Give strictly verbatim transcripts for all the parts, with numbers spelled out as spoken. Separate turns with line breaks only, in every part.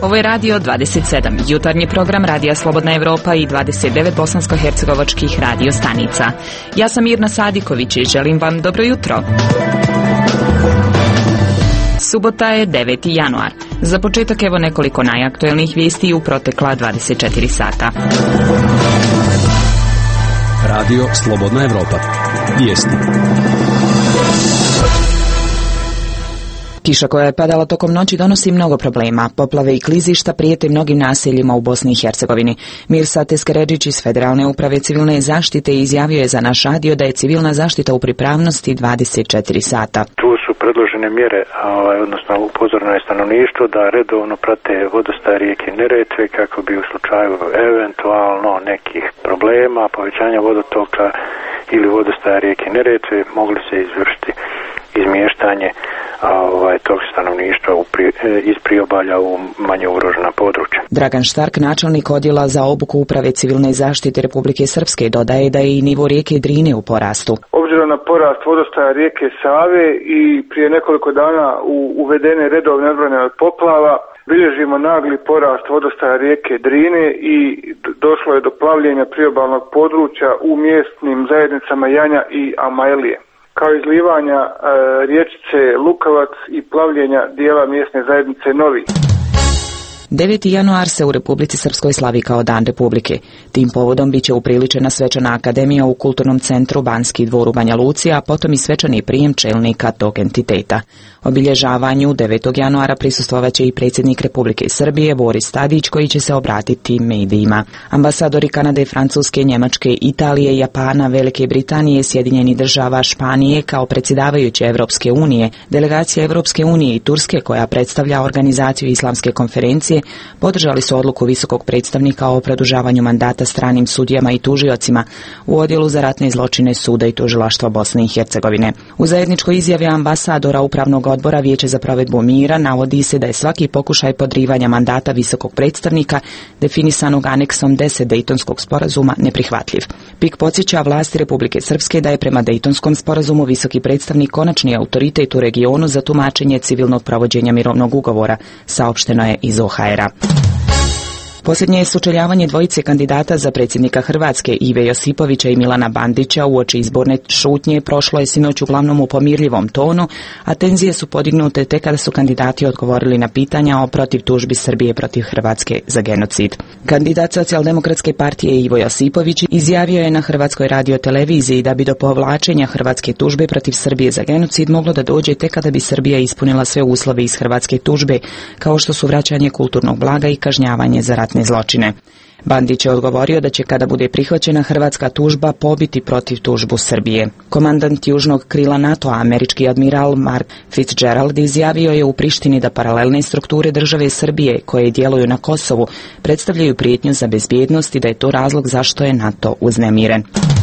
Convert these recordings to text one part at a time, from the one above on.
Ovo je Radio dvadeset sedam, jutarnji program Radija Slobodna Evropa i dvadeset devet bosansko-hercegovačkih radio stanica. Ja sam Mirna Sadiković i želim vam dobro jutro. Subota je deveti januar. Za početak evo nekoliko najaktuelnijih vijesti u protekla dvadeset četiri sata.
Radio Slobodna Evropa. Vijesti.
Kiša koja je padala tokom noći donosi mnogo problema. Poplave i klizišta prijete mnogim naseljima u Bosni i Hercegovini. Mirsa Teskeredžić iz Federalne uprave civilne zaštite izjavio je za naš radio da je civilna zaštita u pripravnosti dvadeset četiri sata.
Tu su predložene mjere, odnosno upozoreno je stanovništvo da redovno prate vodostaj rijeke Neretve kako bi u slučaju eventualno nekih problema, povećanja vodotoka ili vodostaja rijeke Neretve mogli se izvršiti izmještanje ovaj, tog stanovništva u pri, iz priobalja u manje ugrožena područja.
Dragan Štark, načelnik odjela za obuku uprave civilne zaštite Republike Srpske, dodaje da je i nivo rijeke Drine u porastu.
Obzirom na porast vodostaja rijeke Save i prije nekoliko dana u uvedene redovne odbrane od poplava, bilježimo nagli porast vodostaja rijeke Drine i došlo je do plavljenja priobalnog područja u mjesnim zajednicama Janja i Amajlije, kao izlivanja e, riječice Lukavac i plavljenja dijela mjesne zajednice Novi.
deveti januar se u Republici Srpskoj slavi kao Dan Republike. Tim povodom biće upriličena svečana akademija u Kulturnom centru Banski dvor u Banja Luci, a potom i svečani prijem čelnika tog entiteta. Obilježavanju devetog januara prisustvovaće i predsjednik Republike Srbije Boris Tadić, koji će se obratiti medijima. Ambasadori Kanade, Francuske, Njemačke, Italije, Japana, Velike Britanije, Sjedinjenih država, Španije kao predsjedavajuće Evropske unije, delegacija Evropske unije i Turske koja predstavlja organizaciju Islamske konferencije podržali su odluku visokog predstavnika o produžavanju mandata stranim sudijama i tužiocima u odjelu za ratne zločine Suda i tužilaštva Bosne i Hercegovine. U zajedničkoj izjavi ambasadora Upravnog odbora Vijeća za provedbu mira navodi se da je svaki pokušaj podrivanja mandata visokog predstavnika definisanog aneksom deset Dejtonskog sporazuma neprihvatljiv. P I K podsjeća vlasti Republike Srpske da je prema Dejtonskom sporazumu visoki predstavnik konačni autoritet u regionu za tumačenje civilnog provođenja mirovnog ugovora, saopšteno je iz O H R-a. Posljednje je sučeljavanje dvojice kandidata za predsjednika Hrvatske, Ive Josipovića i Milana Bandića, uoči izborne šutnje prošlo je sinoć uglavnom u pomirljivom tonu, a tenzije su podignute tek kada su kandidati odgovorili na pitanja o protiv tužbi Srbije protiv Hrvatske za genocid. Kandidat Socijaldemokratske partije Ivo Josipović izjavio je na Hrvatskoj radioteleviziji da bi do povlačenja hrvatske tužbe protiv Srbije za genocid moglo da dođe tek kada bi Srbija ispunila sve uslove iz hrvatske tužbe, kao što su vraćanje kulturnog blaga i kažnjavanje za ratne zločine. Bandić je odgovorio da će kada bude prihvaćena hrvatska tužba pobiti protiv tužbu Srbije. Komandant južnog krila NATO-a, američki admiral Mark Fitzgerald, izjavio je u Prištini da paralelne strukture države Srbije koje djeluju na Kosovu predstavljaju prijetnju za bezbjednost i da je to razlog zašto je NATO uznemiren.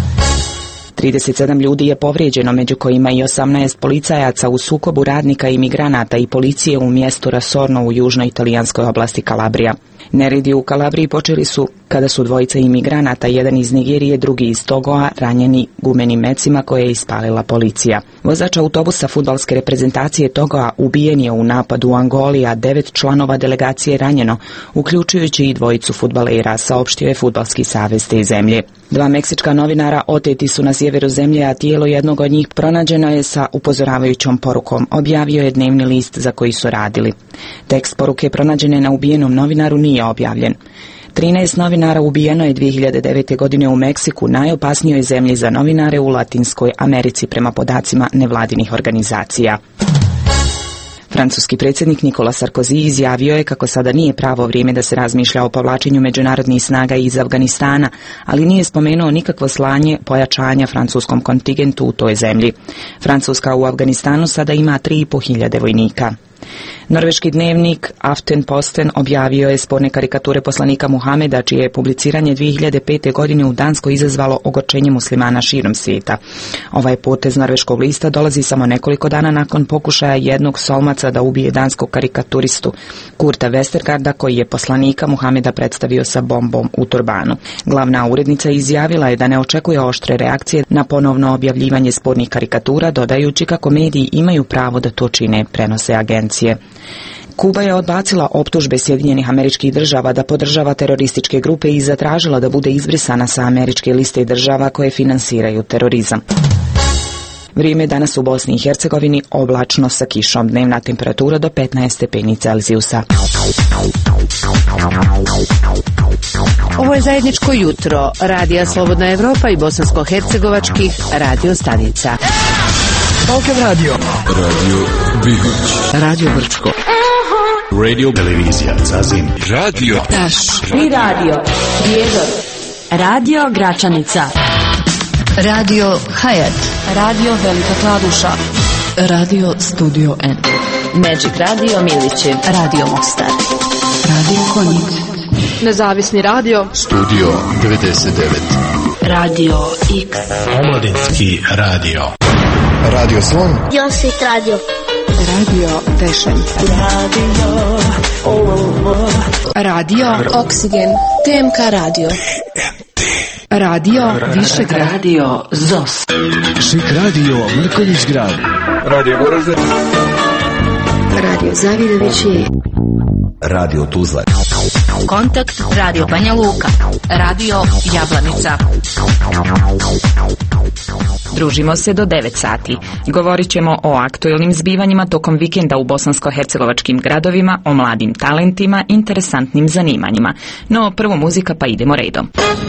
trideset sedam ljudi je povrijeđeno, među kojima i osamnaest policajaca u sukobu radnika i migranata i policije u mjestu Rasorno u južnoj italijanskoj oblasti Kalabrija. Neredi u Kalabriji počeli su kada su dvojica imigranata, jedan iz Nigerije, drugi iz Togoa, ranjeni gumenim mecima koje je ispalila policija. Vozač autobusa fudbalske reprezentacije Togoa ubijen je u napadu u Angoli, a devet članova delegacije ranjeno, uključujući i dvojicu fudbalera, saopštio je Fudbalski savez te zemlje. Dva meksička novinara oteti su na sjeveru zemlje, a tijelo jednog od njih pronađeno je sa upozoravajućom porukom, objavio je dnevni list za koji su radili. Tekst poruke pronađene na ubijenom novinaru nije objavljen. trinaest novinara ubijeno je dvije hiljade devete. godine u Meksiku, najopasnijoj zemlji za novinare u Latinskoj Americi prema podacima nevladinih organizacija. Francuski predsjednik Nicolas Sarkozy izjavio je kako sada nije pravo vrijeme da se razmišlja o povlačenju međunarodnih snaga iz Afganistana, ali nije spomenuo nikakvo slanje pojačanja francuskom kontingentu u toj zemlji. Francuska u Afganistanu sada ima tri i po hiljade vojnika. Norveški dnevnik Aftenposten objavio je sporne karikature poslanika Muhameda, čije je publiciranje dvije hiljade pete. godine u Danskoj izazvalo ogorčenje muslimana širom svijeta. Ovaj potez norveškog lista dolazi samo nekoliko dana nakon pokušaja jednog Solmaca da ubije danskog karikaturistu Kurta Westergarda, koji je poslanika Muhameda predstavio sa bombom u turbanu. Glavna urednica izjavila je da ne očekuje oštre reakcije na ponovno objavljivanje spornih karikatura, dodajući kako mediji imaju pravo da to čine, prenose agencije. Kuba je odbacila optužbe Sjedinjenih Američkih Država da podržava terorističke grupe i zatražila da bude izbrisana sa američke liste država koje finansiraju terorizam. Vrijeme danas u Bosni i Hercegovini oblačno sa kišom, dnevna temperatura do petnaest stepeni Celzijusa.
Ovo je zajedničko jutro Radija Slobodna Evropa i bosansko-hercegovačkih radio stanica.
Balkan Radio. Radio Bihoć.
Radio Brčko.
Radio Televizija Zazim. Radio
Taš.
I radio Prijedor. Radio Gračanica.
Radio Hayat.
Radio Velika Kladuša.
Radio Studio N.
Magic Radio Milići.
Radio Mostar. Radio Konjic.
Nezavisni radio.
Studio devedeset devet.
Radio X.
Omladinski radio.
Radio Slon.
Josit radio.
Radio Vešen.
Radio
Radio
Oksigen. T M K radio.
Radio Višegrad.
Radio Zos.
Šik radio Mrkonjić grad.
Radio Goražde.
Radio Zavidovići.
Radio Tuzla.
Kontakt Radio Banja Luka. Radio Jablanica.
Družimo se do devet sati. Govorit ćemo o aktuelnim zbivanjima tokom vikenda u bosansko-hercegovačkim gradovima, o mladim talentima, interesantnim zanimanjima. No prvo muzika, pa idemo redom.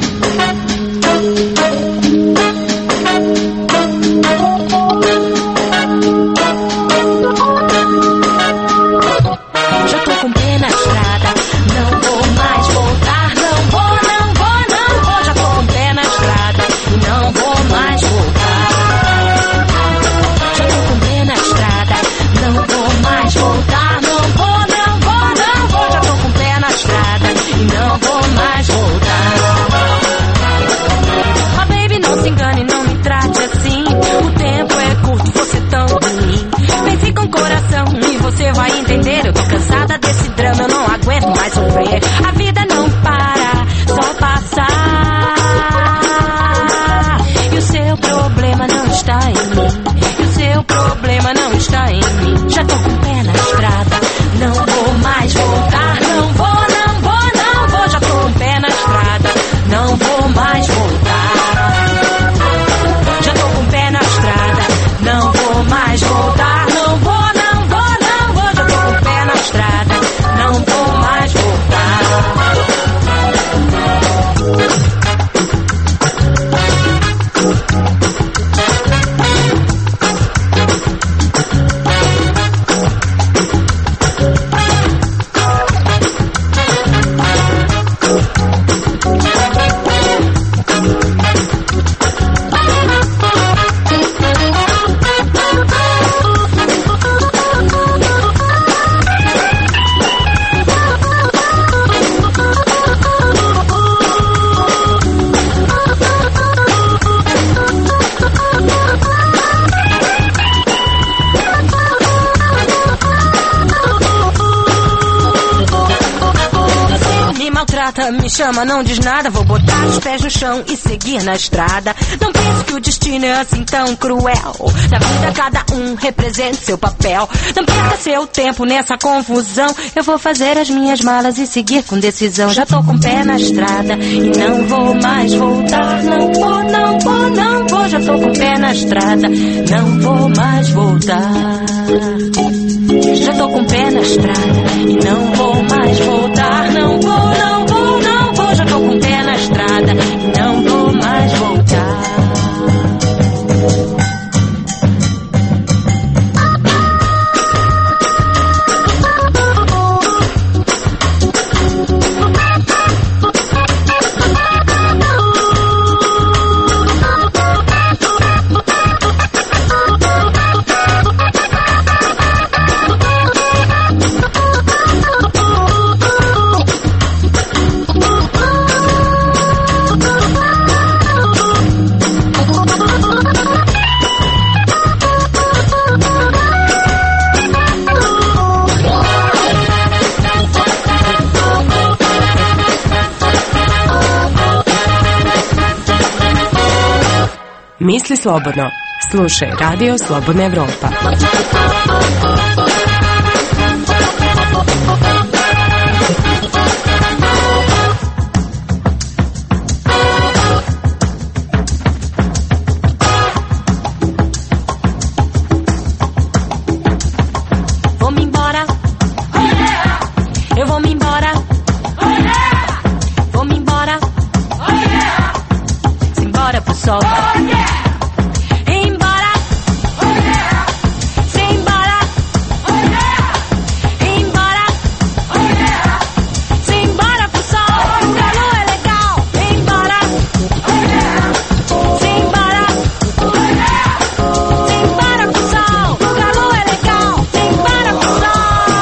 Você vai entender, eu tô cansada desse drama, eu não aguento mais sofrer. A vida não para, só passa. E o seu problema não está em mim. E o seu problema não está em mim. Já tô com o pé na estrada, não vou mais voltar. Não vou, não vou, não vou. Já tô com o pé na estrada, não vou mais voltar. Já tô com o pé na estrada, não vou mais voltar. Não vou, não vou, não vou. Já tô com o pé na estrada, não vou mais voltar. Me chama, não diz nada, vou botar os pés no chão e seguir na estrada. Não pense que o destino é assim tão cruel. Na vida cada um representa seu papel. Não perca seu tempo nessa confusão. Eu vou fazer as minhas malas e seguir com decisão. Já tô com o pé na estrada e não vou mais voltar. Não vou, não vou, não vou. Já tô com o pé na estrada, não vou mais voltar. Já tô com o pé na estrada e não vou mais voltar. Não vou, não vou, não vou. Já tô com o pé na estrada e não vou mais voltar.
Misli slobodno. Slušaj Radio Slobodna Evropa.
sol. Oh, yeah! Embora, oh, yeah! Simbora, oh, yeah! Embora, oh, yeah! Simbora pro sol, o calor é legal. Embora, oh, yeah! Simbora, oh, yeah! Simbora pro sol, o calor é legal. Simbora pro sol.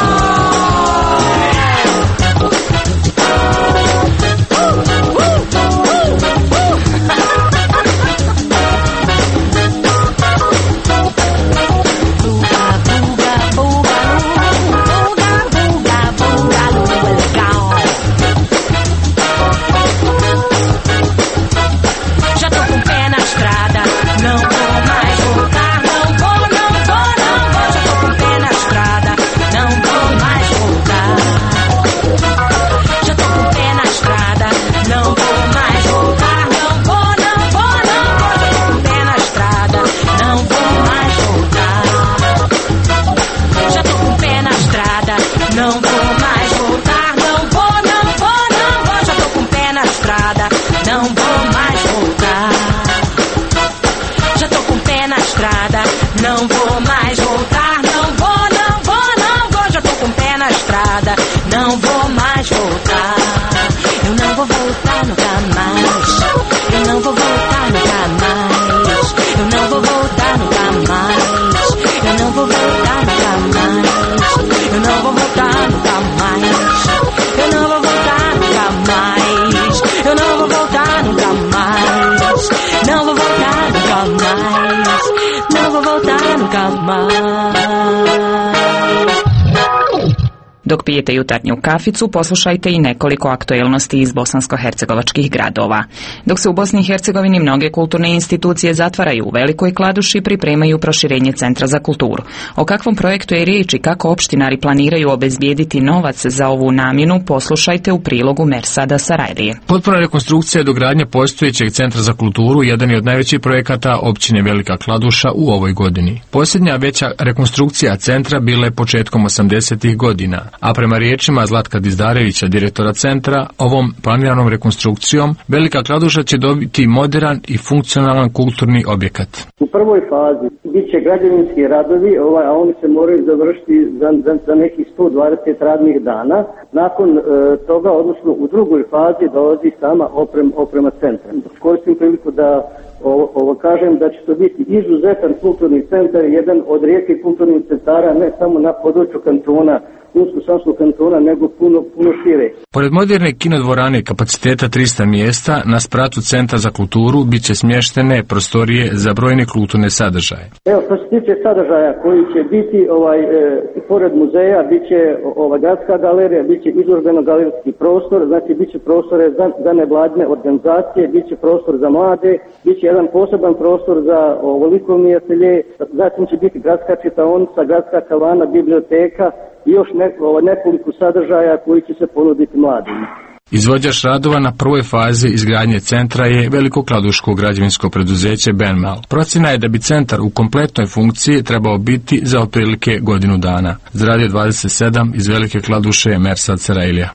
Dok pijete jutarnju kaficu, poslušajte i nekoliko aktuelnosti iz bosansko-hercegovačkih gradova. Dok se u Bosni i Hercegovini mnoge kulturne institucije zatvaraju, u Velikoj Kladuši pripremaju proširenje Centra za kulturu. O kakvom projektu je riječ i kako opštinari planiraju obezbijediti novac za ovu namjenu, poslušajte u prilogu Mersada Sarajlije.
Potpuna rekonstrukcija i dogradnja postojećeg Centra za kulturu jedan je od najvećih projekata općine Velika Kladuša u ovoj godini. Posljednja veća rekonstrukcija centra bila je početkom osamdesetih godina, a prema riječima Zlatka Dizdarevića, direktora centra, ovom planiranom rekonstrukcijom Velika Kladuša će dobiti modern i funkcionalan kulturni objekat.
U prvoj fazi bit će građevinski radovi, ovaj, a oni se moraju završiti za, za, za nekih sto dvadeset radnih dana. Nakon e, toga, odnosno u drugoj fazi, dolazi sama oprem, oprema centra. Koristim priliku da ovo, ovo kažem da će to biti izuzetan kulturni centar, jedan od rijetkih kulturnih centara ne samo na području kantona, Unsko-Sanskog kantona, nego puno, puno šire.
Pored moderne kinodvorane kapaciteta trista mjesta, na spratu Centra za kulturu bit će smještene prostorije za brojne kulturne sadržaje.
Evo, što se tiče sadržaja koji će biti, ovaj, e, pored muzeja, bit će ova, gradska galerija, bit će izložbeno-galerijski prostor, znači bit će prostore za, za nevladine organizacije, bit će prostor za mlade, bit će jedan poseban prostor za ovo, likovni atelje, zatim će biti gradska čitaonica, gradska kavana, biblioteka, i još neko, nekoliko sadržaja koji će se ponuditi mladima.
Izvođač radova na prvoj fazi izgradnje centra je Veliko Kladuško građevinsko preduzeće Benmal. Procjena je da bi centar u kompletnoj funkciji trebao biti za otprilike godinu dana. Za Radio dvadeset sedam iz Velike Kladuše je Mersad Sarajlija.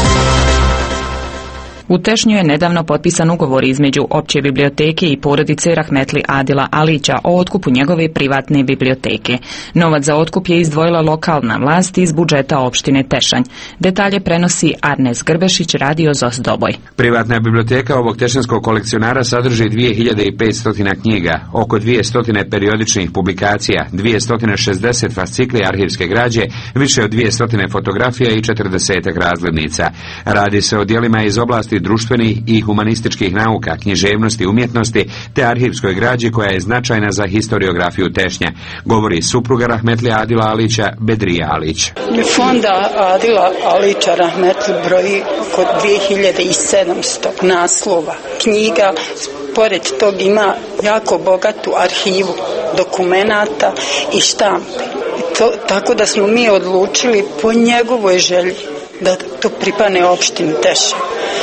U Tešnju je nedavno potpisan ugovor između Opće biblioteke i porodice Rahmetli Adila Alića o otkupu njegove privatne biblioteke. Novac za otkup je izdvojila lokalna vlast iz budžeta opštine Tešanj. Detalje prenosi Arnes Grbešić, Radio Zos Doboj.
Privatna biblioteka ovog tešanskog kolekcionara sadrži dvije hiljade petsto knjiga, oko dvjesto periodičnih publikacija, dvjesto šezdeset fascikli arhivske građe, više od dvjesto fotografija i četrdeset razglednica. Radi se o djelima iz oblasti društvenih i humanističkih nauka, književnosti, umjetnosti te arhivskoj građi koja je značajna za historiografiju Tešnja, govori supruga Rahmetli Adila Alića, Bedrija Alić.
Fonda Adila Alića Rahmetli broji oko dvije hiljade sedamsto naslova knjiga. Pored tog ima jako bogatu arhivu dokumenata i štampe. To, tako da smo mi odlučili po njegovoj želji da to pripane opštini Tešanj.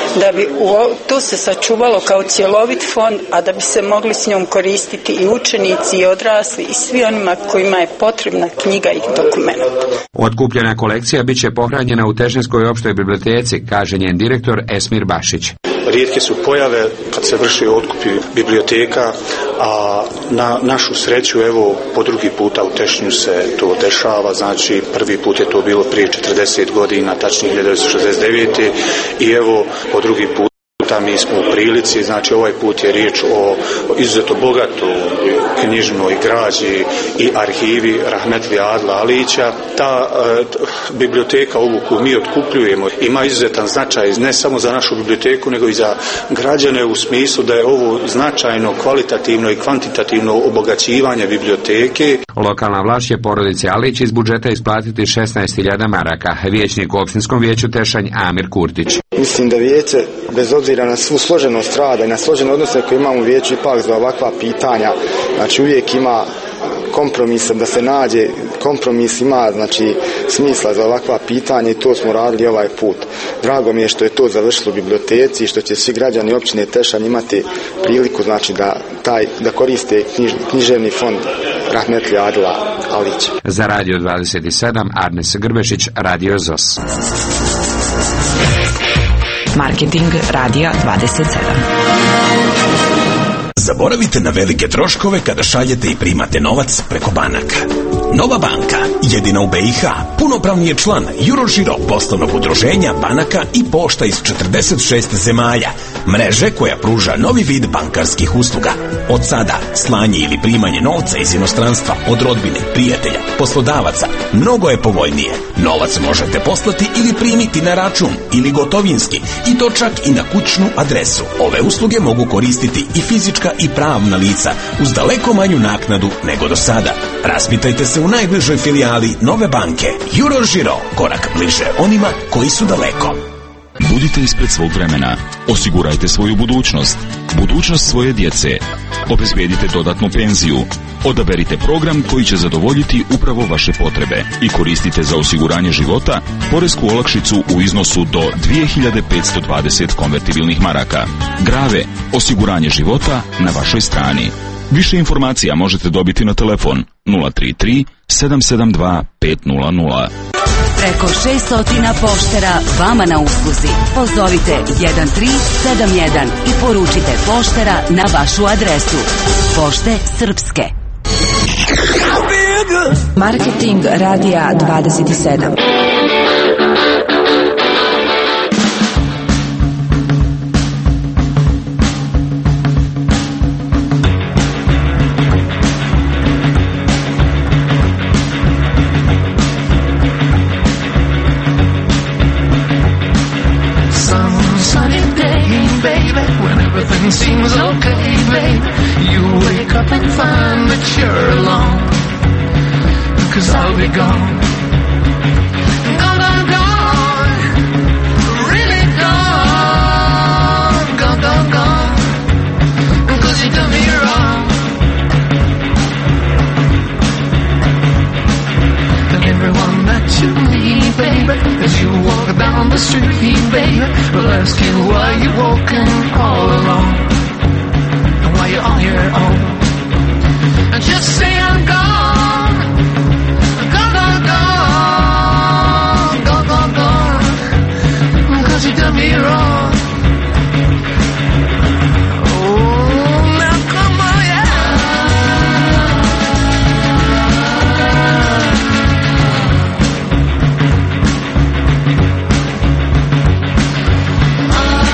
da bi u, to se sačuvalo kao cjelovit fond, a da bi se mogli s njom koristiti i učenici i odrasli i svi onima kojima je potrebna knjiga i dokument.
Otkupljena kolekcija bit će pohranjena u Težinskoj opštoj biblioteci, kaže njen direktor Esmir Bašić.
Rijetke su pojave kad se vrši otkupi biblioteka, a na našu sreću evo po drugi puta u Tešnju se to dešava, znači prvi put je to bilo prije četrdeset godina, tačnije hiljadu devetsto šezdeset devete i evo po drugi put mi smo u prilici, znači ovaj put je riječ o izuzetno bogatoj knjižnoj građi i arhivi Rahmetli Adila Alića. Ta e, biblioteka ovu koju mi otkupljujemo ima izuzetan značaj ne samo za našu biblioteku nego i za građane u smislu da je ovo značajno kvalitativno i kvantitativno obogaćivanje biblioteke.
Lokalna vlast će porodici Alić iz budžeta isplatiti šesnaest hiljada maraka. Vijećnik u opštinskom vijeću Tešanj Amir Kurtić.
Mislim da vijeće, bez obzira na svu složenost rada i na složene odnose koje imamo u vijeću, ipak za ovakva pitanja, znači uvijek ima kompromisa da se nađe, kompromis ima znači smisla za ovakva pitanja i to smo radili ovaj put. Drago mi je što je to završilo u biblioteci i što će svi građani općine Tešanj imati priliku znači da taj da koriste knjiž, književni fond Rahmetli Adila Alića.
Za Radio dvadeset sedam Arnes Grbešić, Radio Z O S.
Marketing Radija dvadeset sedam.
Zaboravite na velike troškove kada šaljete i primate novac preko banaka. Nova banka, jedina u B i H, punopravni je član Eurožiro poslovnog udruženja banaka i pošta iz četrdeset šest zemalja, mreže koja pruža novi vid bankarskih usluga. Od sada, slanje ili primanje novca iz inostranstva od rodbine, prijatelja, poslodavaca, mnogo je povoljnije. Novac možete poslati ili primiti na račun ili gotovinski i to čak i na kućnu adresu. Ove usluge mogu koristiti i fizička i pravna lica uz daleko manju naknadu nego do sada. Raspitajte se u najbližoj filijali Nove banke. Eurožiro, korak bliže onima koji su daleko.
Budite ispred svog vremena. Osigurajte svoju budućnost. Budućnost svoje djece. Obezbedite dodatnu penziju. Odaberite program koji će zadovoljiti upravo vaše potrebe i koristite za osiguranje života poresku olakšicu u iznosu do dvije hiljade petsto dvadeset konvertibilnih maraka. Grave, osiguranje života na vašoj strani. Više informacija možete dobiti na telefon nula tri tri sedam sedam dva pet nula nula.
Preko šesto poštera vama na usluzi. Pozovite jedan tri sedam jedan i poručite poštera na vašu adresu. Pošte Srpske.
Marketing Radija dvadeset sedam.
Everything seems okay, babe. You wake up and find that you're alone, 'cause I'll be gone. Gone, gone, gone. Really gone. Gone, gone, gone. 'Cause you done me wrong. And everyone that you meet, baby, as you walk down the street, baby, will ask you why you're walking all alone and why you're on your own. And just say I'm gone, gone, gone, gone, gone, gone, gone, 'cause you done me wrong. Oh, now come on, yeah. Oh,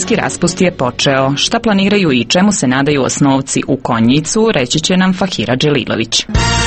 Zimski raspust je počeo. Šta planiraju i čemu se nadaju osnovci u Konjicu, reći će nam Fahira Dželilović.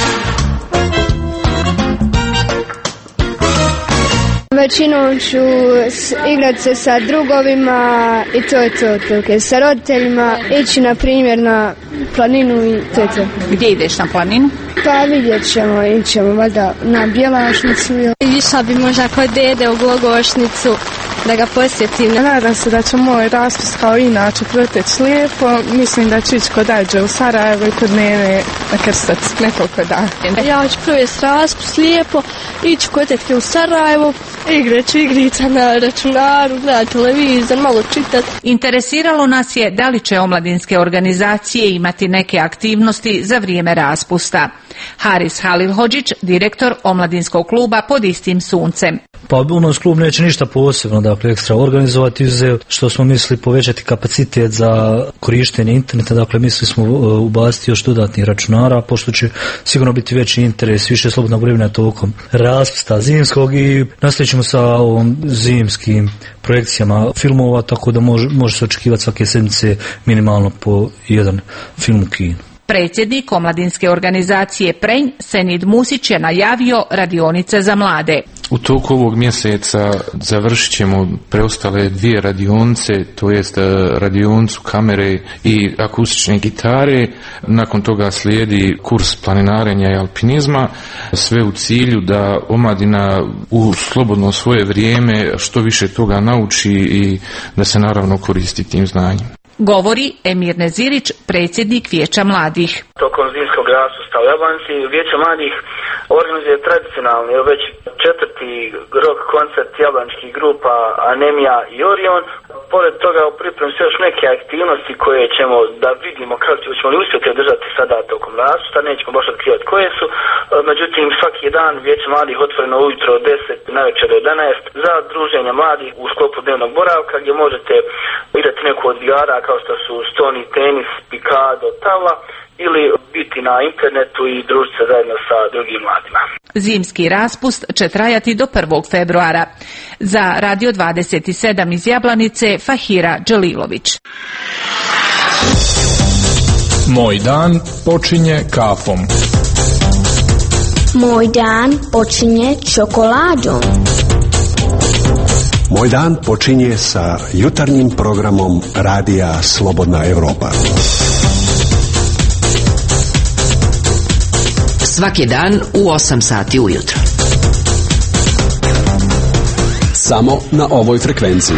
Većinom ću igrati se sa drugovima i to je to, to okay. Sa roditeljima, ići na primjer na planinu i to je to.
Gdje ideš na planinu?
Pa vidjet ćemo, ićemo valjda na Bjelašnicu.
Išla bi možda kod dede u Glogošnicu da ga posjetim.
Nadam se da će moj raspust kao inače proteći lijepo. Mislim da ću ići kod Ađe u Sarajevo i kod Nene na Krstac nekoliko dana.
Ja ću provesti raspust lijepo, ići kod tetke u Sarajevo, igrat ću igrica na računaru, gledati televizor, malo čitati.
Interesiralo nas je da li će omladinske organizacije imati neke aktivnosti za vrijeme raspusta. Haris Halilhodžić, direktor omladinskog kluba Pod istim suncem.
Pa u nas klub neće ništa posebno, dakle ekstra organizovati, izuzev što smo mislili povećati kapacitet za korištenje interneta, dakle mislili smo uh, ubaciti još dodatnih računara, pošto će sigurno biti veći interes, više slobodnog vremena tokom raspusta zimskog i nastavit ćemo sa ovom zimskim projekcijama filmova, tako da može, može se očekivati svake sedmice minimalno po jedan film u kinu.
Predsjednik omladinske organizacije Prenj, Senid Musić, je najavio radionice za mlade.
U toku ovog mjeseca završit ćemo preostale dvije radionice, to jest radionicu kamere i akustične gitare. Nakon toga slijedi kurs planinarenja i alpinizma, sve u cilju da omladina u slobodno svoje vrijeme što više toga nauči i da se naravno koristi tim znanjem.
Govori Emir Nezirić, predsjednik Vijeća mladih.
Tokom zimskog raspusta u Jablanici Vijeće mladih organizuje tradicionalni, već četvrti rock koncert jablaničkih grupa Anemija i Orion. Pored toga u pripremi su još neke aktivnosti koje ćemo da vidimo kako ćemo li uspjeti održati sada tokom raspusta, nećemo baš otkrivati koje su. Međutim, svaki dan Vijeće mladih otvoreno ujutro od deset, navečer od jedanaest za druženje mladih u sklopu dnevnog boravka gdje možete igrati neku od igara kao što su stoni, tenis, pikado, tavla ili biti na internetu i družiti se zajedno sa drugim mladima.
Zimski raspust će trajati do prvog februara. Za Radio dvadeset sedam iz Jablanice, Fahira Dželilović.
Moj dan počinje kafom.
Moj dan počinje čokoladom.
Moj dan počinje sa jutarnjim programom Radija Slobodna Evropa.
Svaki dan u osam sati ujutro.
Samo na ovoj frekvenciji.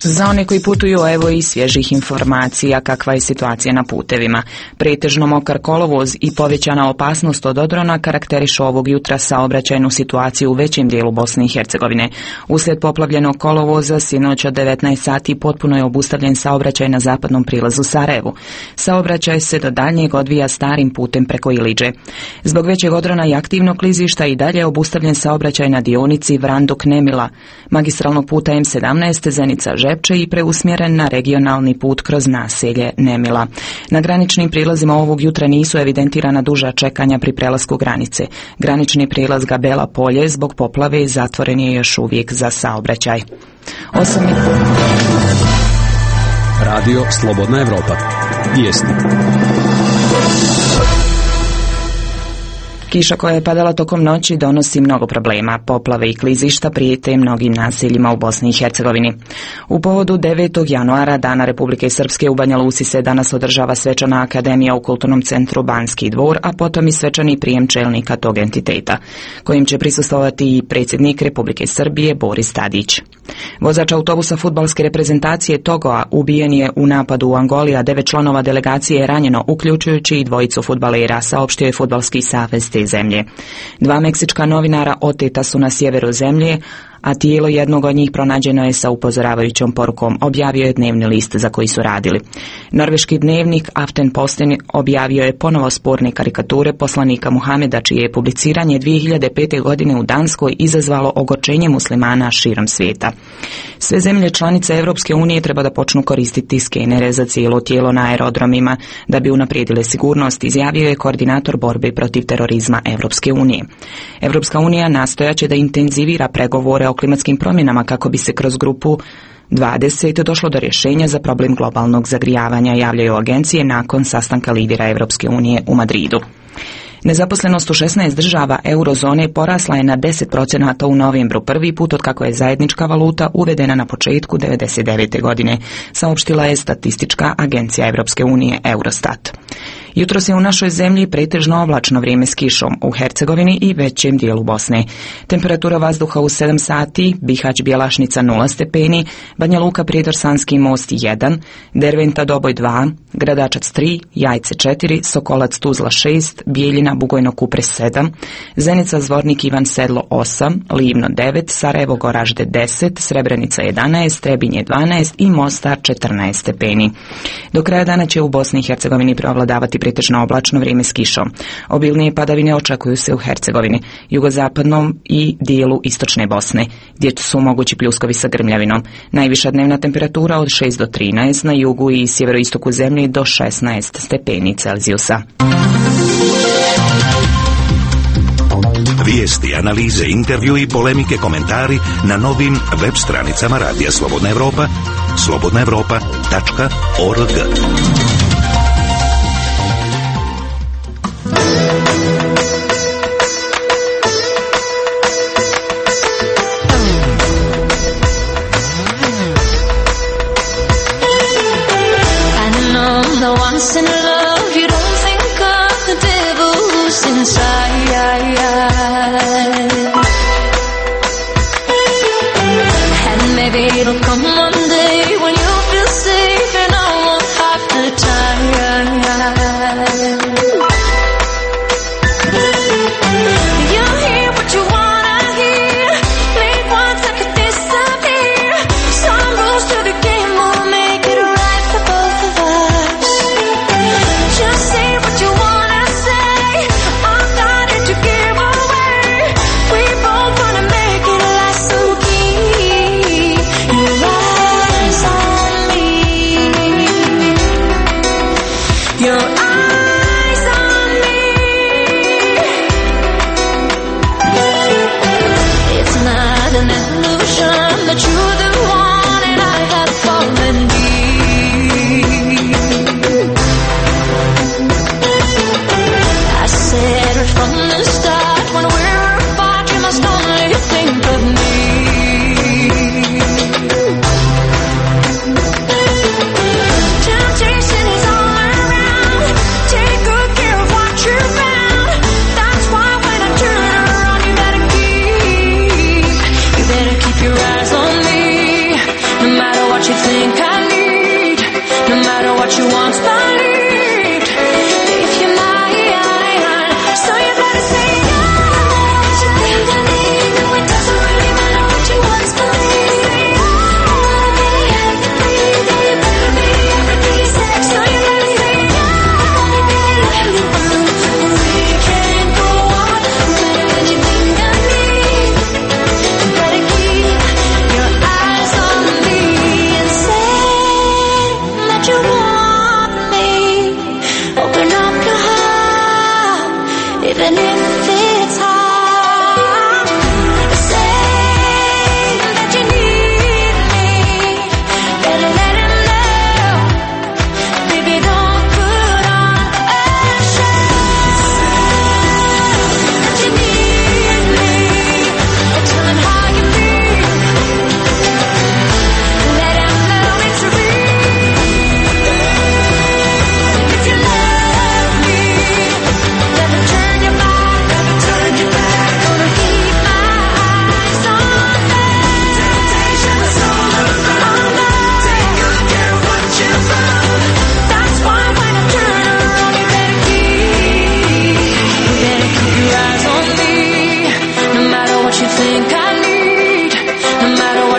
Za one koji putuju, evo i svježih informacija kakva je situacija na putevima. Pretežno mokar kolovoz i povećana opasnost od odrona karakterišu ovog jutra saobraćajnu situaciju u većem dijelu Bosne i Hercegovine. Uslijed poplavljenog kolovoza sinoć od devetnaest sati potpuno je obustavljen saobraćaj na zapadnom prilazu Sarajevu. Saobraćaj se do daljnjeg odvija starim putem preko Iliđe. Zbog većeg odrona i aktivnog klizišta i dalje je obustavljen saobraćaj na dionici Vranduk-Nemila, magistralnog puta M sedamnaest Zenica Žepče i preusmjeren na regionalni put kroz naselje Nemila. Na graničnim prilazima ovog jutra nisu evidentirana duža čekanja pri prelasku granice. Granični prilaz Gabela Polje zbog poplave zatvoren je još uvijek za saobraćaj. Osam i...
Radio Slobodna Evropa. Vijesti.
Kiša koja je padala tokom noći donosi mnogo problema. Poplave i klizišta prijete mnogim naseljima u Bosni i Hercegovini. U povodu devetog januara, Dana Republike Srpske, u Banja Luci se danas održava svečana akademija u kulturnom centru Banski dvor, a potom i svečani prijem čelnika tog entiteta, kojim će prisustvovati i predsjednik Republike Srbije Boris Tadić. Vozač autobusa fudbalske reprezentacije Togoa ubijen je u napadu u Angoli, a devet članova delegacije je ranjeno, uključujući i dvojicu fudbalera, saopštio je Fudbalski savez te zemlje. Dva meksička novinara oteta su na sjeveru zemlje, a tijelo jednog od njih pronađeno je sa upozoravajućom porukom, objavio je dnevni list za koji su radili. Norveški dnevnik Aftenposten objavio je ponovo sporne karikature poslanika Muhameda, čije je publiciranje dvije hiljade pete. godine u Danskoj izazvalo ogorčenje muslimana širom svijeta. Sve zemlje članice Europske unije treba da počnu koristiti skenere za cijelo tijelo na aerodromima da bi unaprijedile sigurnost, izjavio je koordinator borbe protiv terorizma Europske unije. Europska unija nastojaće da intenzivira pregovore o klimatskim promjenama kako bi se kroz grupu dvadeset došlo do rješenja za problem globalnog zagrijavanja, javljaju agencije nakon sastanka lidera Europske unije u Madridu. Nezaposlenost u šesnaest država eurozone porasla je na deset procenata u novembru, prvi put od kako je zajednička valuta uvedena na početku devedeset devete. godine, saopštila je statistička agencija Europske unije Eurostat. Jutros je u našoj zemlji pretežno oblačno vrijeme s kišom u Hercegovini i većem dijelu Bosne. Temperatura vazduha u sedam sati, Bihać Bjelašnica nula stepeni, Banja Luka Prijedor Sanski most jedan, Derventa Doboj dva, Gradačac tri, Jajce četiri, Sokolac Tuzla šest, Bijeljina Bugojno Kupre sedam, Zenica Zvornik Ivan Sedlo osam, Livno devet, Sarajevo Goražde deset, Srebrenica jedanaest, Trebinje dvanaest i Mostar četrnaest stepeni. Do kraja dana će u Bosni i Hercegovini preovladavati pretežno oblačno vrijeme s kišom. Obilnije padavine očekuju se u Hercegovini, jugozapadnom i dijelu istočne Bosne, gdje su mogući pljuskovi sa grmljavinom. Najviša dnevna temperatura od šest do trinaest, na jugu i sjeveroistoku zemlje do šesnaest stepeni Celzijusa.
Vijesti, analize, intervju i polemike, komentari na novim web stranicama Radija Slobodna Evropa, slobodna evropa tačka org.
Once in love, you don't think of the devil who's inside. And maybe it'll come one day when you'll feel safe and I won't have to tire. You'll hear what you wanna hear, make one second disappear. Some rules to the game will make it right for both of us. Just say what you wanna say, I'm not it to give away. We both wanna make it last, so keep your eyes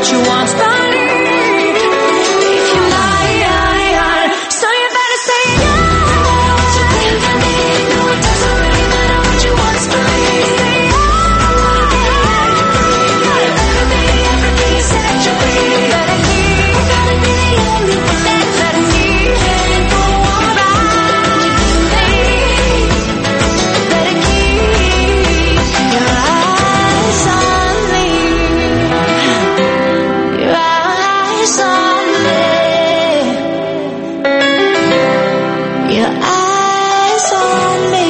what you once believed. If you lie, so you better say yeah. What you think of me? No, it doesn't really matter what you once believed. Say yeah. You better be everything you said you be. You better be, you better be the only one that's better me. Can't go on right with me. Better keep your eyes on me. Your eyes on me. Your eyes on me.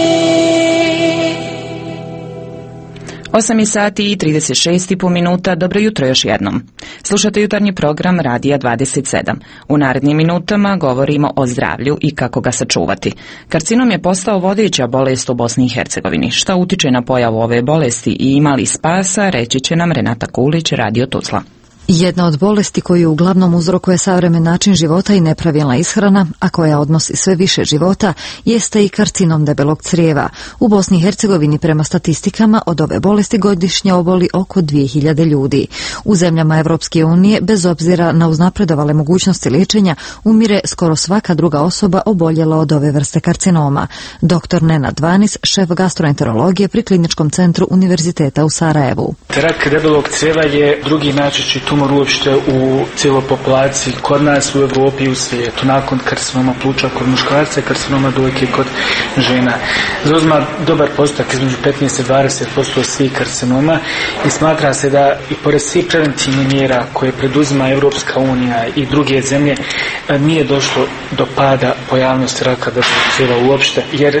osam je sati i trideset šest i po minuta. Dobro jutro još jednom. Slušate jutarnji program Radija dvadeset sedam. U narednim minutama govorimo o zdravlju i kako ga sačuvati. Karcinom je postao vodeća bolest u Bosni i Hercegovini. Šta utiče na pojavu ove bolesti i ima li spasa, reći će nam Renata Kulić, Radio Tuzla.
Jedna od bolesti koju uglavnom uzrokuje savremen način života i nepravilna ishrana, a koja odnosi sve više života, jeste i karcinom debelog crijeva. U Bosni i Hercegovini prema statistikama od ove bolesti godišnje oboli oko dvije hiljade ljudi. U zemljama Evropske unije, bez obzira na uznapredovale mogućnosti liječenja, umire skoro svaka druga osoba oboljela od ove vrste karcinoma. Doktor Nenad Vanis, šef gastroenterologije pri Kliničkom centru Univerziteta u Sarajevu.
Rak debelog crijeva je drugi najčešći tumor uopšte u cijeloj populaciji, kod nas, u Europi i u svijetu. Nakon karcinoma pluća kod muškarca i karcinoma dojke kod žena. Zauzima dobar postotak, između petnaest do dvadeset posto svih karcinoma, i smatra se da i pored svih preventivnih mjera koje preduzima Europska unija i druge zemlje, nije došlo do pada pojavnosti raka debelog crijeva uopšte, jer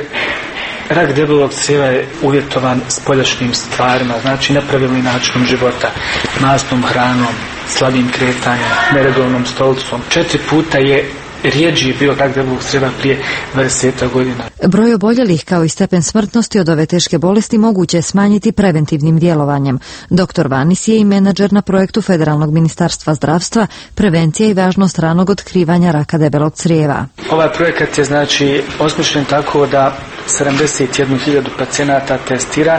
rak debelog crijeva je uvjetovan spoljašnjim stvarima, znači nepravilnim načinom života, masnom hranom, slabim kretanjem, neredovnom stolicom. Četiri puta je rijeđi bio rak debelog crijeva prije dvadeset godina.
Broj oboljelih kao i stepen smrtnosti od ove teške bolesti moguće je smanjiti preventivnim djelovanjem. Doktor Vanis je i menadžer na projektu Federalnog ministarstva zdravstva, prevencija i važnost ranog otkrivanja raka debelog crijeva.
Ovaj projekat je znači osmišljen tako da sedamdeset jednu hiljadu pacijenata testira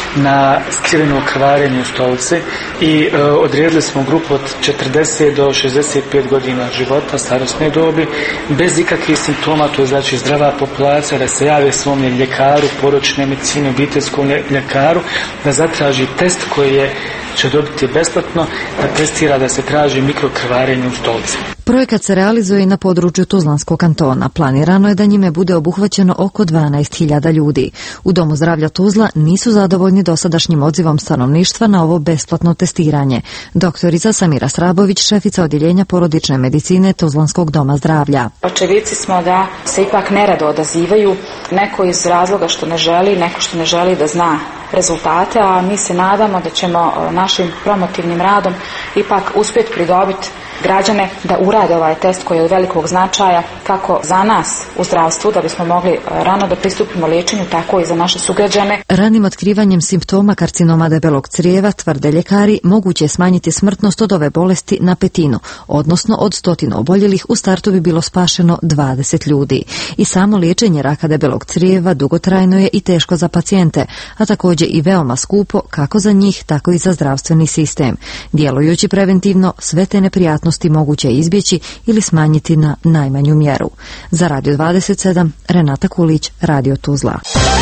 na skriveno krvarenje u stolici i e, odredili smo grupu od četrdeset do šezdeset pet godina života, starosne dobi, bez ikakvih simptoma, to je znači zdrava populacija, da se jave svom ljekaru, poročne medicine, obiteljskom ljekaru, da zatraži test koji je će dobiti besplatno, da testira da se traži mikrokrvarenje u stolici.
Projekat se realizuje i na području Tuzlanskog kantona. Planirano je da njime bude obuhvaćeno oko dvanaest hiljada ljudi. U Domu zdravlja Tuzla nisu zadovoljni dosadašnjim odzivom stanovništva na ovo besplatno testiranje. Doktorica Samira Srabović, šefica odjeljenja porodične medicine Tuzlanskog doma zdravlja.
Očevici smo da se ipak nerado odazivaju, neko iz razloga što ne želi, neko što ne želi da zna rezultate, a mi se nadamo da ćemo našim promotivnim radom ipak uspjeti pridobiti građane da urade ovaj test koji je od velikog značaja kako za nas u zdravstvu, da bismo mogli rano da pristupimo liječenju, tako i za naše sugrađane.
Ranim otkrivanjem simptoma karcinoma debelog crijeva, tvrde ljekari, moguće je smanjiti smrtnost od ove bolesti na petinu, odnosno od stotinu oboljelih u startu bi bilo spašeno dvadeset ljudi. I samo liječenje raka debelog crijeva dugotrajno je i teško za pacijente, a također i veoma skupo kako za njih, tako i za zdravstveni sistem. Djelujući preventivno, sve te neprijatnosti moguće izbjeći ili smanjiti na najmanju mjeru. Za Radio dvadeset sedam, Renata Kulić, Radio Tuzla.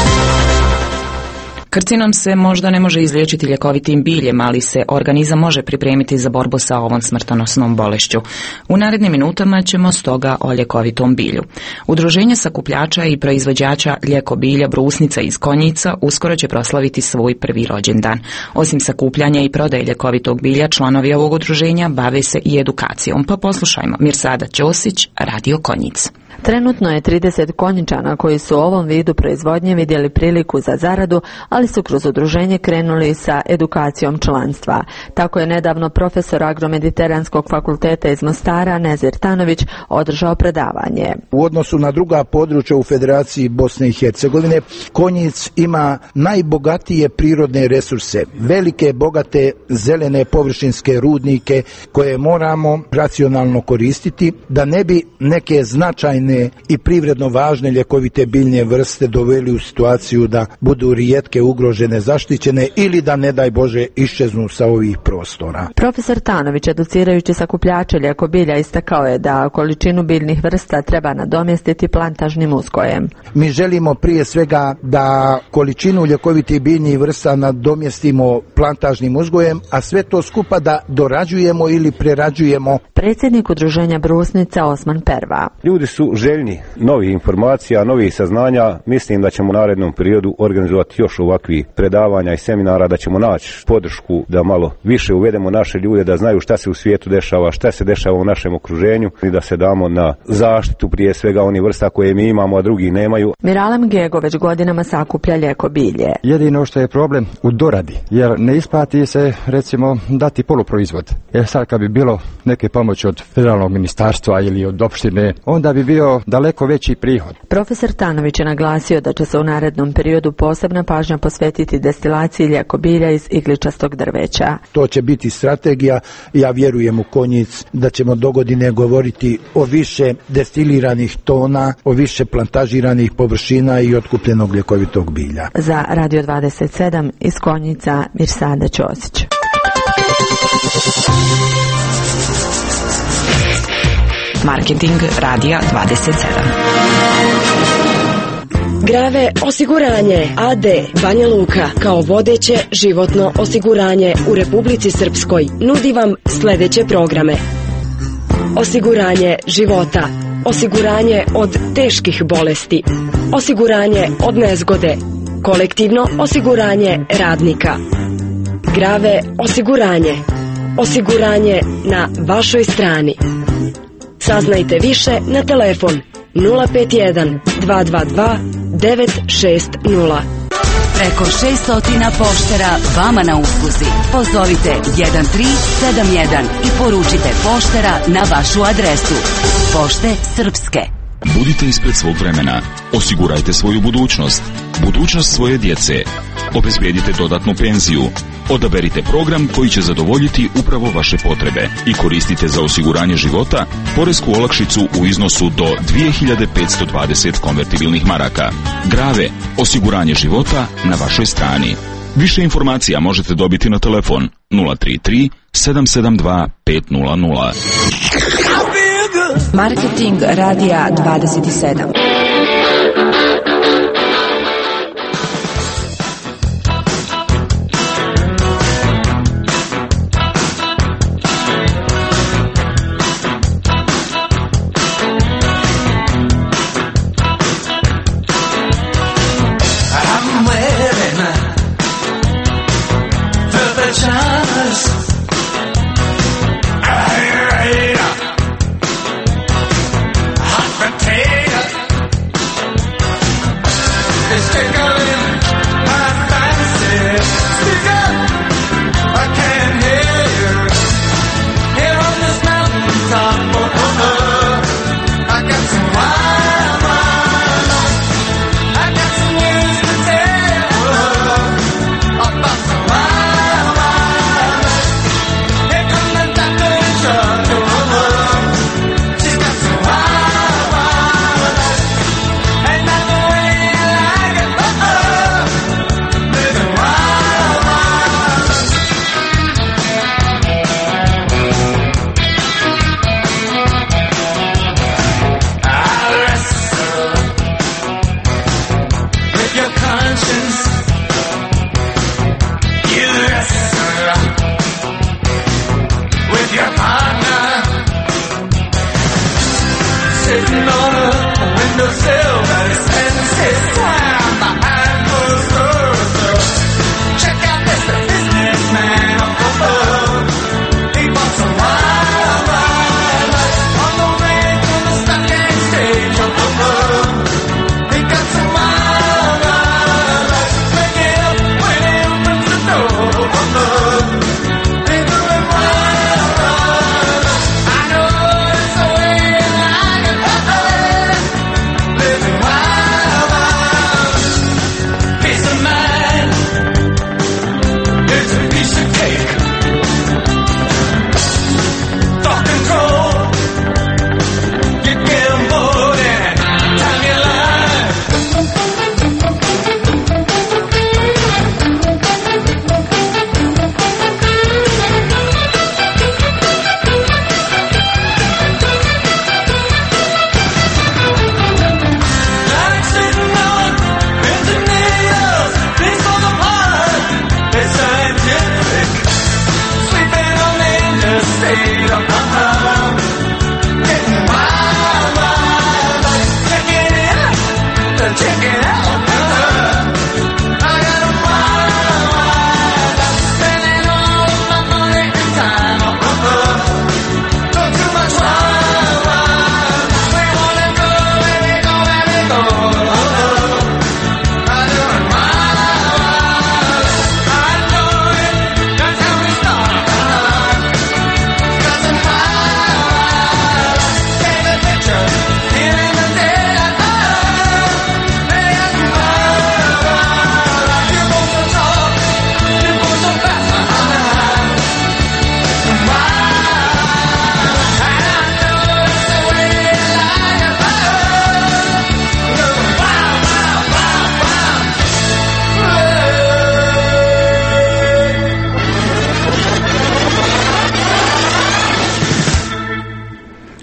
Karcinom se možda ne može izliječiti ljekovitim biljem, ali se organizam može pripremiti za borbu sa ovom smrtonosnom bolešću. U narednim minutama ćemo stoga o ljekovitom bilju. Udruženje sakupljača i proizvođača ljeko bilja Brusnica iz Konjica uskoro će proslaviti svoj prvi rođendan. Osim sakupljanja i prodaje ljekovitog bilja, članovi ovog udruženja bave se i edukacijom. Pa poslušajmo Mirsada Ćosić, Radio Konjic.
Trenutno je trideset Konjičana koji su u ovom vidu proizvodnje vidjeli priliku za zaradu, ali su kroz udruženje krenuli sa edukacijom članstva. Tako je nedavno profesor Agromediteranskog fakulteta iz Mostara, Nezir Tanović, održao predavanje.
U odnosu na druga područja u Federaciji Bosne i Hercegovine, Konjic ima najbogatije prirodne resurse, velike, bogate, zelene površinske rudnike koje moramo racionalno koristiti da ne bi neke značajne rizične i privredno važne ljekovite biljne vrste doveli u situaciju da budu rijetke, ugrožene, zaštićene ili da, ne daj Bože, iščeznu sa ovih prostora.
Profesor Tanović, educirajući sakupljače ljekobilja, istakao je da količinu biljnih vrsta treba nadomjestiti plantažnim uzgojem.
Mi želimo prije svega da količinu ljekovitih biljnih vrsta nadomjestimo plantažnim uzgojem, a sve to skupa da dorađujemo ili prerađujemo.
Predsjednik udruženja Brusnica Osman Perva.
Ljudi su željni novih informacija, novih saznanja. Mislim da ćemo u narednom periodu organizovati još ovakvih predavanja i seminara, da ćemo naći podršku da malo više uvedemo naše ljude, da znaju šta se u svijetu dešava, šta se dešava u našem okruženju i da se damo na zaštitu prije svega onih vrsta koje mi imamo, a drugi nemaju.
Miralem Gego već godinama sakuplja ljekobilje.
Jedino što je problem u doradi, jer ne isplati se recimo dati poluproizvod. Jer sad kad bi bilo neke pomoći od federalnog ministarstva ili od opštine, onda bi bio daleko veći prihod.
Profesor Tanović je naglasio da će se u narednom periodu posebna pažnja posvetiti destilaciji ljekobilja iz igličastog drveća.
To će biti strategija. Ja vjerujem u Konjic da ćemo dogodine govoriti o više destiliranih tona, o više plantažiranih površina i otkupljenog ljekovitog bilja.
Za Radio dvadeset sedam iz Konjica Mirsada Ćosić.
Marketing Radija dvadeset sedam.
Grave osiguranje A D Banja Luka kao vodeće životno osiguranje u Republici Srpskoj nudi vam sljedeće programe: osiguranje života, osiguranje od teških bolesti, osiguranje od nezgode, kolektivno osiguranje radnika. Grave osiguranje, osiguranje na vašoj strani. Saznajte više na telefon nula pet jedan dva dva dva devet šest nula.
Preko šesto poštera vama na usluzi. Pozovite jedan tri sedam jedan i poručite poštera na vašu adresu. Pošte Srpske.
Budite ispred svog vremena. Osigurajte svoju budućnost. Budućnost svoje djece. Obezbijedite dodatnu penziju. Odaberite program koji će zadovoljiti upravo vaše potrebe i koristite za osiguranje života poresku olakšicu u iznosu do dvije hiljade petsto dvadeset konvertibilnih maraka. Grave, osiguranje života na vašoj strani. Više informacija možete dobiti na telefon nula tri tri sedam sedam dva pet nula nula.
Marketing Radija dvadeset sedam.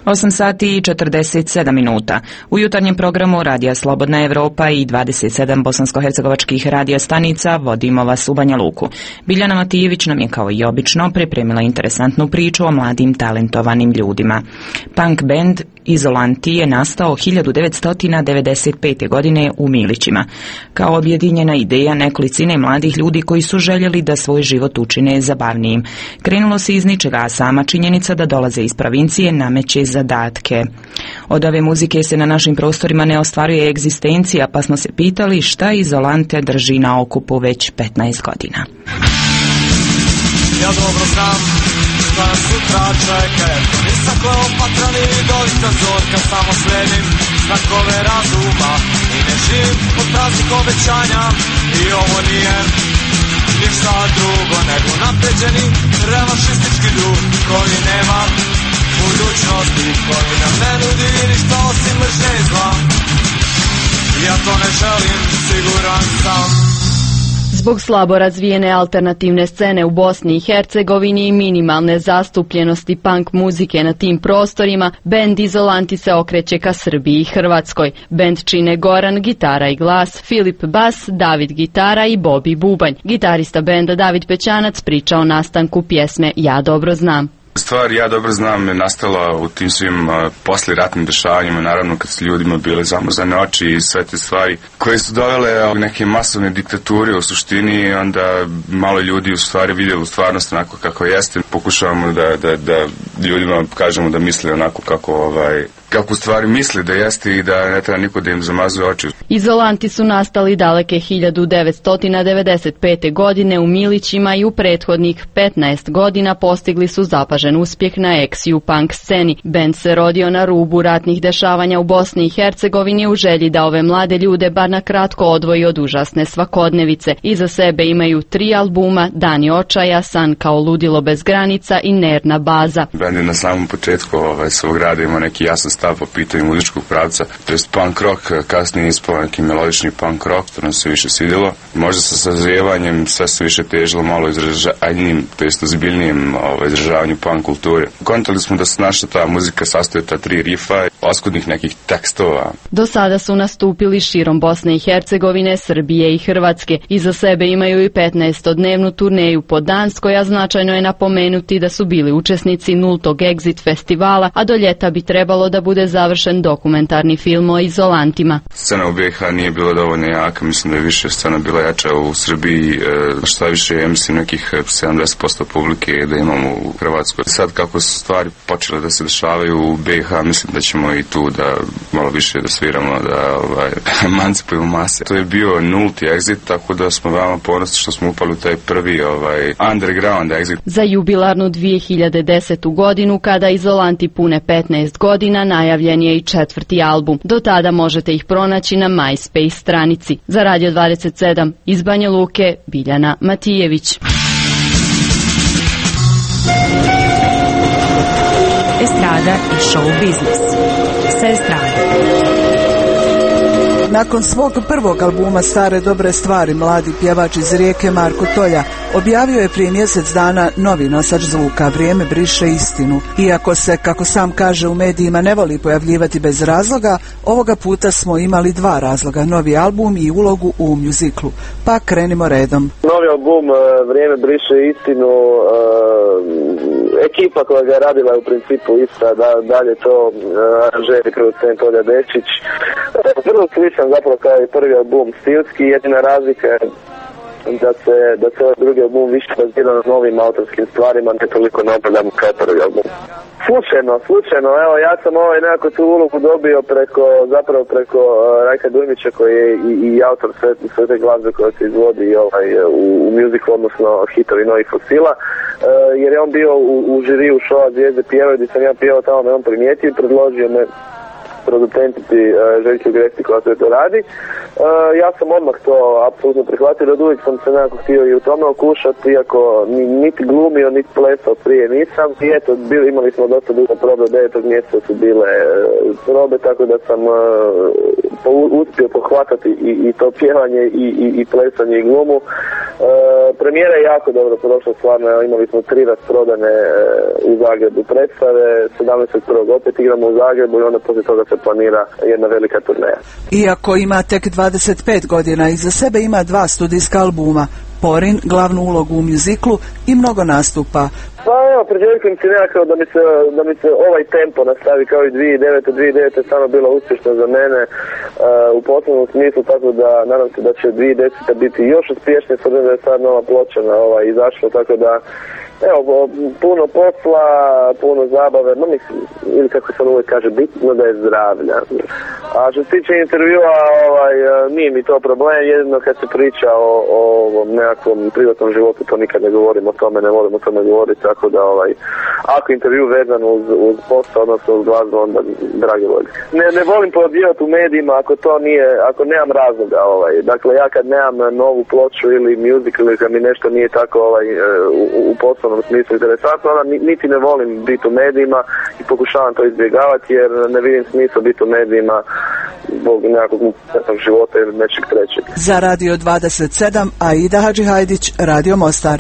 osam sati i četrdeset sedam minuta. U jutarnjem programu Radija Slobodna Evropa i dvadeset sedam bosansko-hercegovačkih radio stanica vodimo vas u Banja Luku. Biljana Matijević nam je kao i obično pripremila interesantnu priču o mladim talentovanim ljudima. Punk band Izolanti je nastao hiljadu devetsto devedeset pete. godine u Milićima. Kao objedinjena ideja nekolicine mladih ljudi koji su željeli da svoj život učine zabavnijim. Krenulo se iz ničega, a sama činjenica da dolaze iz provincije nameće zadatke. Od ove muzike se na našim prostorima ne ostvaruje egzistencija, pa smo se pitali šta Izolante drži na okupu već petnaest godina.
Ja dobro znam šta nas sutra čeka, nisam Kleopatra ni vidovita zorka, samo sledim znakove razuma i ne živim od praznih obećanja. I ovo nije ništa drugo nego napređeni revanšistički duh koji nema budućnosti, koji nam ne nudi ništa osim mržnje i zla. Ja to ne želim, siguran sam.
Zbog slabo razvijene alternativne scene u Bosni i Hercegovini i minimalne zastupljenosti punk muzike na tim prostorima, bend Izolanti se okreće ka Srbiji i Hrvatskoj. Bend čine Goran, gitara i glas, Filip bas, David gitara i Bobi bubanj. Gitarista benda David Pećanac priča o nastanku pjesme Ja dobro znam.
Stvar Ja dobro znam je nastala u tim svim uh, posliratnim dešavanjima, naravno kad su ljudima bile zamazane oči i sve te stvari koje su dovele uh, neke masovne diktature u suštini, onda malo ljudi u stvari vidjeli stvarnost onako kako jeste. Pokušavamo da, da, da ljudima kažemo da misle onako kako ovaj kako u stvari misli da jeste i da ne treba niko da im zamazuje oči.
Izolanti su nastali daleke hiljadu devetsto devedeset pete. godine u Milićima i u prethodnih petnaest godina postigli su zapažen uspjeh na ex-ju punk sceni. Bend se rodio na rubu ratnih dešavanja u Bosni i Hercegovini u želji da ove mlade ljude bar na kratko odvoji od užasne svakodnevice. Iza sebe imaju tri albuma, Dani očaja, San kao ludilo bez granica i Nerna baza.
Bend je na samom početku ovaj, svog rada imao neki jasan stav po pitanju muzičkog pravca, to jest punk rock, kasnije ispao neki melodični punk rock, to nam se više svidjelo. Možda sa sazrijevanjem sve se više težilo malo izražajnim, to jest ozbiljnijim ovaj, izražavanju punk kulture. Kontali smo da se naša ta muzika sastoji ta tri rifa, oskudnih nekih tekstova.
Do sada su nastupili širom Bosne i Hercegovine, Srbije i Hrvatske. Iza sebe imaju i petnaestodnevnu turneju po Danskoj, a značajno je napomenuti da su bili učesnici nultog Exit festivala, a do ljeta bi trebalo da bude završen dokumentarni film o Izolantima.
Scena u B iH nije bila dovoljno jaka, mislim da je više scena bila jača u Srbiji, šta više, ja mislim nekih sedamdeset posto publike da imamo u Hrvatskoj. Sad kako su stvari počele da se dešavaju u B iH, mislim da ćemo i tu da malo više da sviramo, da ovaj, emancipujemo mase. To je bio nulti Exit, tako da smo veoma ponosni što smo upali u taj prvi ovaj, underground Exit.
Za jubilarnu dvije hiljade desetu. godinu, kada Izolanti pune petnaest godina, najavljen je i četvrti album. Do tada možete ih pronaći na MySpace stranici. Za Radio dvadeset sedam iz Banja Luke, Biljana Matijević.
Estrada i show biznis. Sa estrade.
Nakon svog prvog albuma Stare dobre stvari, mladi pjevač iz Rijeke Marko Tolja objavio je prije mjesec dana novi nosač zvuka Vrijeme briše istinu. Iako se, kako sam kaže, u medijima ne voli pojavljivati bez razloga, ovoga puta smo imali dva razloga, novi album i ulogu u mjuziklu. Pa krenimo redom.
Novi album Vrijeme briše istinu, ekipa koja ga je radila je u principu ista, da, dalje to aranžeri producent Olja Dečić. Vrlo sličan zapravo kao i prvi album stilski, jedina razlika je da se, da se ovaj drugi album više bazira na novim autorskim stvarima, ne toliko napadam kao prvi album. Slučajno, slučajno, evo ja sam ovaj nekako tu ulogu dobio preko, zapravo preko uh, Rajka Durmića koji je i, i autor sve, sve te glazbe koje se izvodi ovaj, u, u music, odnosno hitovi novih fosila, uh, jer je on bio u, u žiriju šova Zvijezde pjevaju gdje sam ja pjevao, tamo me on primijetio i predložio me producentici Željke Gresti koja sve to radi. Ja sam odmah to apsolutno prihvatio, od uvijek sam se nekako htio i u tome okušati, iako niti glumio, niti plesao prije nisam. I eto, bili, imali smo dosta dugo probe, devetog mjeseca su bile probe, tako da sam uspio pohvatati i, i to pjevanje i, i, i plesanje i glumu. Premijera je jako dobro prošla, stvarno imali smo tri rasprodane u Zagrebu predstave, sedamnaestog prvog opet igramo u Zagrebu i onda poslije toga se planira jedna velika turneja.
Iako ima tek dvadeset pet godina, iza sebe ima dva studijska albuma, Porin, glavnu ulogu u mjuziklu i mnogo nastupa.
Pa evo, priželjkujem si nekako da mi se, da mi se ovaj tempo nastavi kao i dvije hiljade devete. dvije hiljade devete je stvarno bilo uspješno za mene uh, u poslovnom smislu, tako da nadam se da će dvije hiljade deseta biti još uspješnije, s obzirom da je sad nova ploča na ovaj izašla, tako da evo, puno posla, puno zabave, no mislim, ili kako se uvijek kaže, bitno da je zdravlja. A što se tiče intervjua, ovaj, nije mi to problem, jedino kad se priča o, o ovom nekakvom privatnom životu, to nikad ne govorim o tome, ne volim o tome govoriti, tako da ovaj, ako intervju vezan uz, uz posao, odnosno uz glazbu, onda dragi volje. Ne, ne volim pojavljivati u medijima ako to nije, ako nemam razloga, ovaj, dakle ja kad nemam novu ploču ili music ili kad mi nešto nije tako ovaj, u, u poslovnom smislu interesantno, onda niti ne volim biti u medijima i pokušavam to izbjegavati jer ne vidim smisla biti u medijima zbog nekakvog života ili nečeg trećeg.
Za Radio dvadeset sedam, Aida Hadžihajdić, Radio Mostar.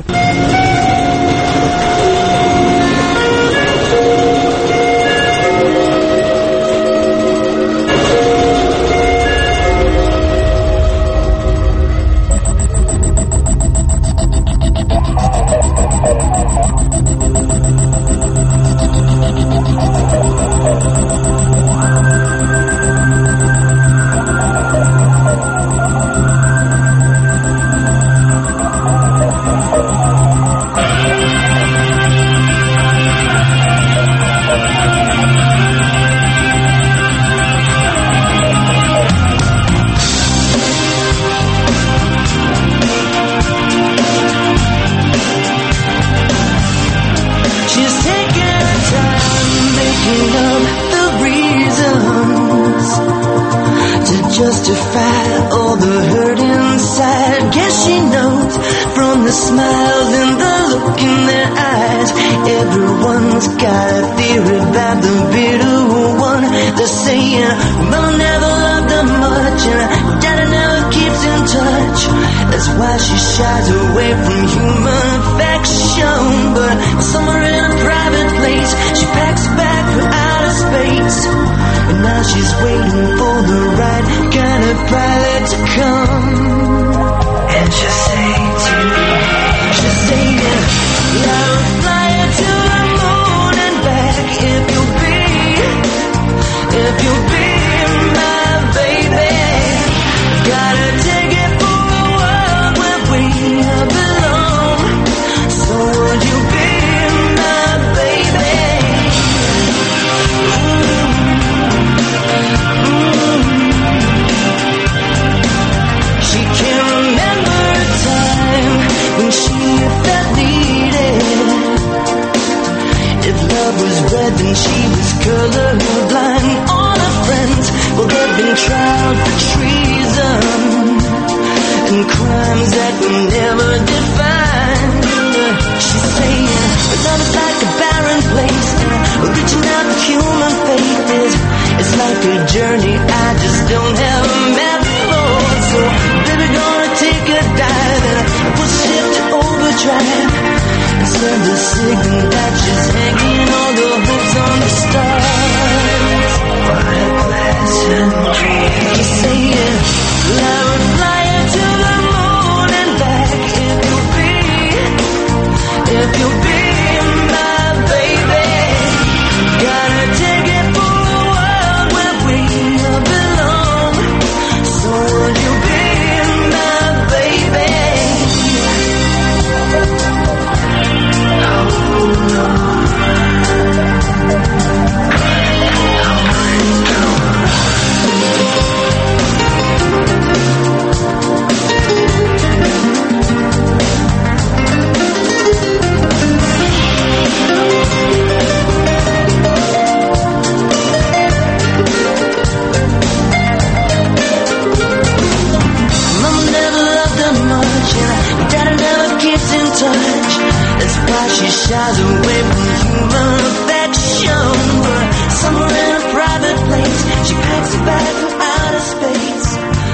shies away from human affection, but somewhere in a private place she packs it back from outer space.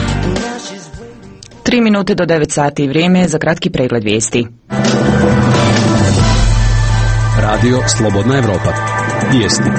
Tri minute do devet sati, vrijeme za kratki pregled vijesti.
Radio Slobodna Evropa. Vijesti.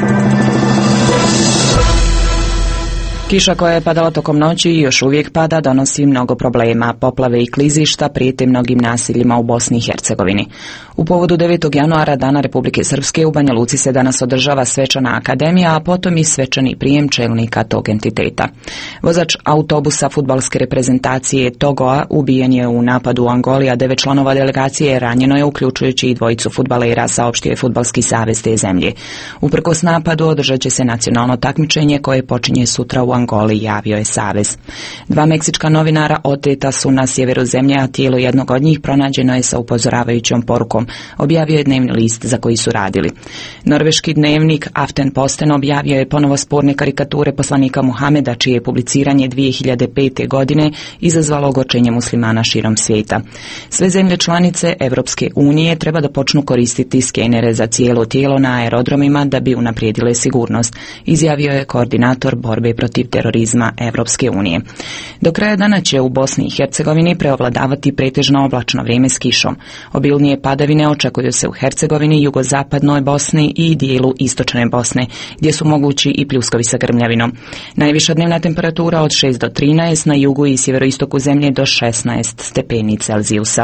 Kiša koja je padala tokom noći i još uvijek pada donosi mnogo problema. Poplave i klizišta prijete mnogim naseljima u Bosni i Hercegovini. U povodu devetog januara, Dana Republike Srpske, u Banja Luci se danas održava svečana akademija, a potom i svečani prijem čelnika tog entiteta. Vozač autobusa fudbalske reprezentacije Togoa ubijen je u napadu u Angoli, a devet članova delegacije ranjeno je, uključujući i dvojicu fudbalera, saopštio je Fudbalski savez te zemlje. Uprkos napadu održat će se nacionalno takmičenje koje počinje sutra u Angoli, javio je savez. Dva meksička novinara oteta su na sjeveru zemlje, a tijelo jednog od njih pronađeno je sa upozoravajućom porukom, objavio je dnevni list za koji su radili. Norveški dnevnik Aftenposten objavio je ponovo sporne karikature poslanika Muhameda, čije je publiciranje dvije hiljade pete. godine izazvalo ogorčenje muslimana širom svijeta. Sve zemlje članice Evropske unije treba da počnu koristiti skenere za cijelo tijelo na aerodromima da bi unaprijedile sigurnost, izjavio je koordinator borbe protiv terorizma Evropske unije. Do kraja dana će u Bosni i Hercegovini preovladavati pretežno oblačno vrijeme s kišom. Obilnije padavine očekuju se u Hercegovini, jugozapadnoj Bosni i dijelu istočne Bosne, gdje su mogući i pljuskovi sa grmljavinom. Najviša dnevna temperatura od šest do trinaest, na jugu i sjeveroistoku zemlje do šesnaest stepeni Celzijusa.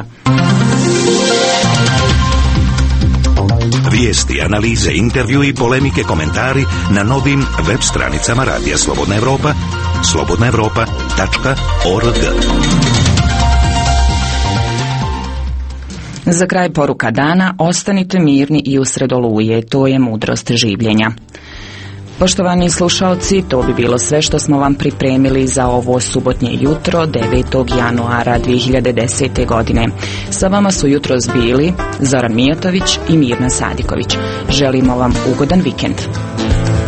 Vijesti, analize, intervju i polemike, komentari na novim web stranicama Radija Slobodna Evropa, slobodna evropa tačka org.
Za kraj poruka dana: ostanite mirni i usred oluje, to je mudrost življenja. Poštovani slušalci, to bi bilo sve što smo vam pripremili za ovo subotnje jutro, devetog januara dvije hiljade desete. godine. Sa vama su jutros bili Zoran Mijatović i Mirna Sadiković. Želimo vam ugodan vikend.